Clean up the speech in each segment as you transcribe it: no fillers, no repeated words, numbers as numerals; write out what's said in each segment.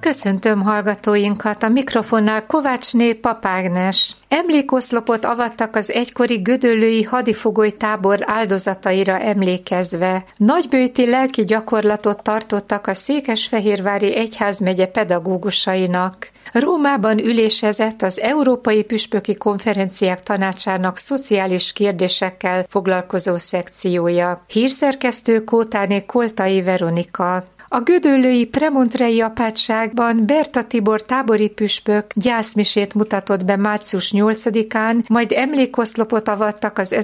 Köszöntöm hallgatóinkat, a mikrofonnál Kovácsné Pap Ágnes. Emlékoszlopot avattak az egykori gödöllői hadifogolytábor áldozataira emlékezve. Nagybőti lelki gyakorlatot tartottak a Székesfehérvári Egyházmegye pedagógusainak. Rómában ülésezett az Európai Püspöki Konferenciák Tanácsának szociális kérdésekkel foglalkozó szekciója. Hírszerkesztő Kótáné Koltai Veronika. A gödöllői Premontrei apátságban Berta Tibor tábori püspök gyászmisét mutatott be március 8-án, majd emlékoszlopot avattak az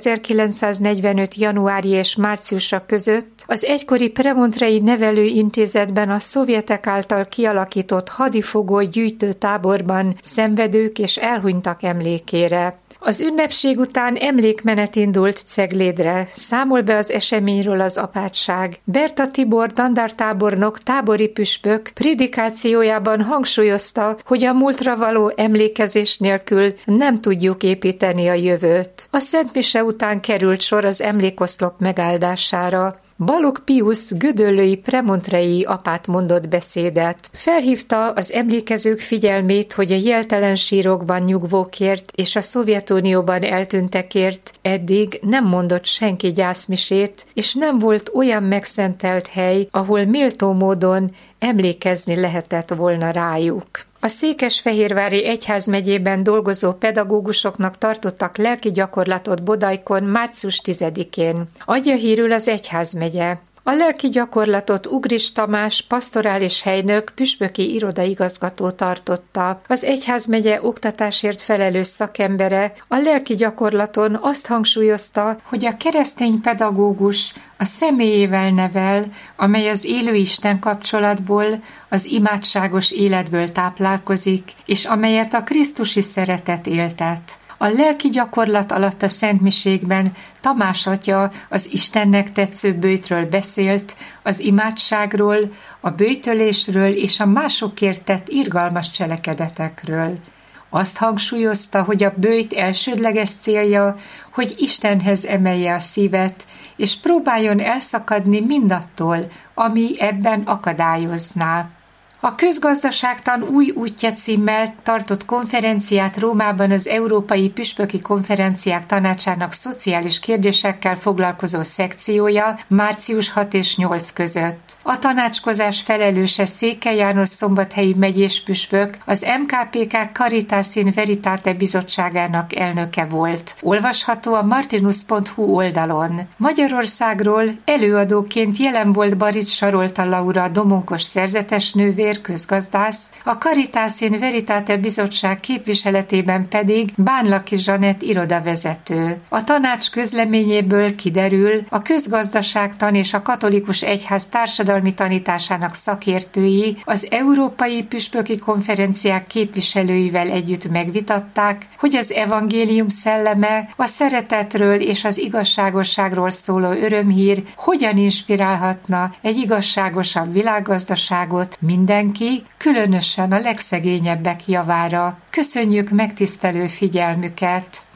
1945. januári és márciusa között az egykori Premontrei nevelőintézetben a szovjetek által kialakított hadifogoly gyűjtőtáborban szenvedők és elhunytak emlékére. Az ünnepség után emlékmenet indult Ceglédre, számol be az eseményről az apátság. Berta Tibor dandártábornok tábori püspök prédikációjában hangsúlyozta, hogy a múltra való emlékezés nélkül nem tudjuk építeni a jövőt. A szentmise után került sor az emlékoszlop megáldására. Balogh Piusz gödöllői premontrei apát mondott beszédet. Felhívta az emlékezők figyelmét, hogy a jeltelen sírokban nyugvókért és a Szovjetunióban eltűntekért eddig nem mondott senki gyászmisét, és nem volt olyan megszentelt hely, ahol méltó módon emlékezni lehetett volna rájuk. A Székesfehérvári Egyházmegyében dolgozó pedagógusoknak tartottak lelki gyakorlatot Bodajkon március 10-én. Adja hírül az Egyházmegye. A lelki gyakorlatot Ugris Tamás pastorális helynök püspöki irodaigazgató tartotta. Az Egyházmegye oktatásért felelős szakembere a lelki gyakorlaton azt hangsúlyozta, hogy a keresztény pedagógus a személyével nevel, amely az élő Isten kapcsolatból, az imádságos életből táplálkozik, és amelyet a krisztusi szeretet éltet. A lelki gyakorlat alatt a szentmiségben Tamás atya az Istennek tetsző böjtről beszélt, az imádságról, a böjtölésről és a másokért tett irgalmas cselekedetekről. Azt hangsúlyozta, hogy a böjt elsődleges célja, hogy Istenhez emelje a szívet, és próbáljon elszakadni mindattól, ami ebben akadályozná. A Közgazdaságtan új útja címmel tartott konferenciát Rómában az Európai Püspöki Konferenciák Tanácsának szociális kérdésekkel foglalkozó szekciója március 6 és 8 között. A tanácskozás felelőse Székely János szombathelyi megyés püspök, az MKPK Caritas in Veritate bizottságának elnöke volt. Olvasható a martinus.hu oldalon. Magyarországról előadóként jelen volt Barics Sarolta Laura, domonkos szerzetesnővér, közgazdász, a Caritas in Veritate bizottság képviseletében pedig Bánlaki Zsanett irodavezető. A tanács közleményéből kiderül, a közgazdaságtan és a katolikus egyház társadalmi tanításának szakértői az Európai Püspöki Konferenciák képviselőivel együtt megvitatták, hogy az evangélium szelleme a szeretetről és az igazságosságról szóló örömhír hogyan inspirálhatna egy igazságosabb világgazdaságot mindenki, különösen a legszegényebbek javára. Köszönjük megtisztelő figyelmüket!